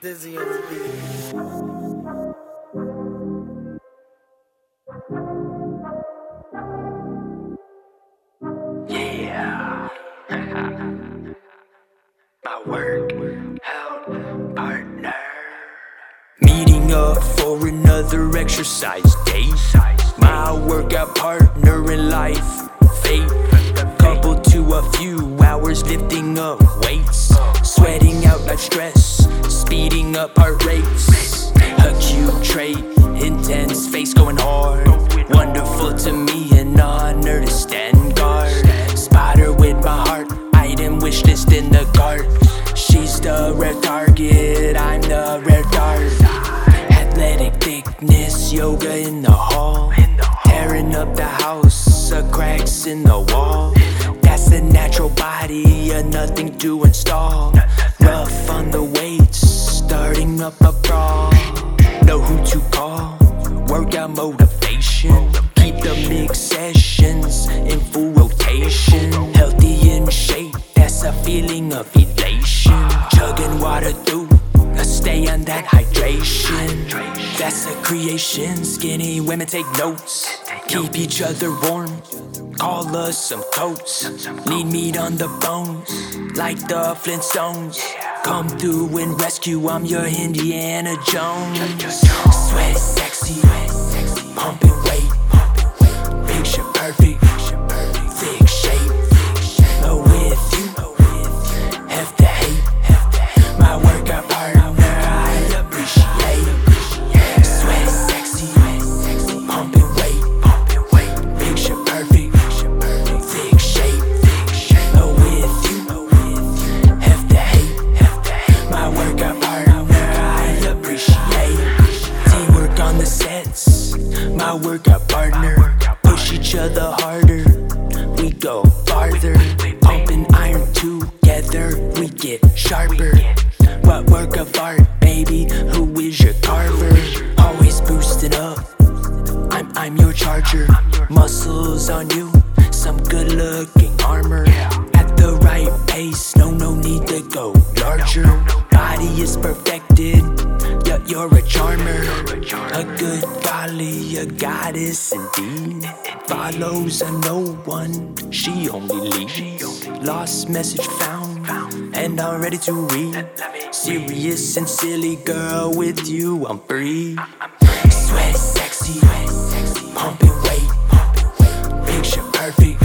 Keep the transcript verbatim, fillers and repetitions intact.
Dizzy on the beat. Yeah. My work out partner. Meeting up for another exercise day. My workout partner in life, fate. Couple to a few hours lifting up weights, sweating out like stress, speeding up heart rates. A cute trait, intense face going hard. Wonderful to me, an honor to stand guard. Spot her with my heart, item wish list in the cart. She's the rare target, I'm the rare dart. Athletic thickness, yoga in the hall. Tearing up the house, a cracks in the wall. That's a natural body, a nothing to install. Rough on the weights, starting up a brawl. Know who to call, workout motivation. Keep the mixed sessions in full rotation. Healthy in shape, that's a feeling of elation. Chugging water through, I stay on that hydration. That's a creation, skinny women take notes. Keep each other warm, call us some coats. Need meat on the bones, like the Flintstones. Come through and rescue, I'm your Indiana Jones. Sweat sexy, pumping weight, picture perfect, thick shape. But with you, have to hate. My workout partner, I appreciate. Sweat sexy, pumping weight, picture perfect, thick shape. But with you, have to hate. My workout partner, I appreciate. Teamwork on the sets, my workout partner. Push each other harder, we go farther. Pumping iron together, we get sharper. What work of art, baby? Who is your carver? Always boosting up, I'm, I'm your charger. Muscles on you, some good looking armor. At the right pace, no, no need to go larger. Body is perfected, yeah, you're a charmer. A good golly, a goddess indeed. Follows a no one, she only leads. Lost message found, and I'm ready to read. Serious and silly girl, with you I'm free. Sweat sexy, pumping weight, picture perfect,